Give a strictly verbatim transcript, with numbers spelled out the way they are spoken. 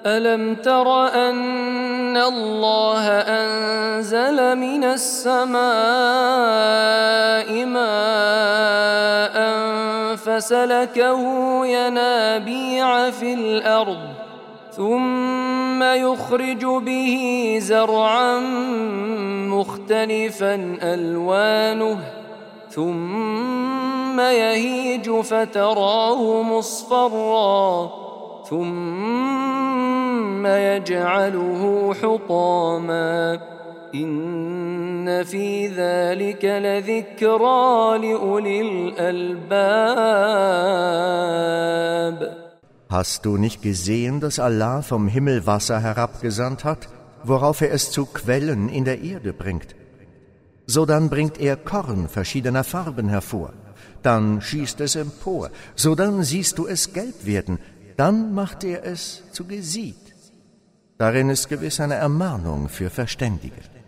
ألم تر أن الله أنزل من السماء ماء فسلكه ينابيع في الأرض ثم يخرج به زرعا مختلفا ألوانه ثم يهيج فتراه مصفرا ثم يجعله حطاما إن في ذلك لذكرى لأولي الألباب. Hast du nicht gesehen, dass Allah vom Himmel Wasser herabgesandt hat, worauf er es zu Quellen in der Erde bringt? Sodann bringt er Korn verschiedener Farben hervor, dann schießt es empor, sodann siehst du es gelb werden, dann macht er es zu Gesied. Darin ist gewiss eine Ermahnung für Verständige.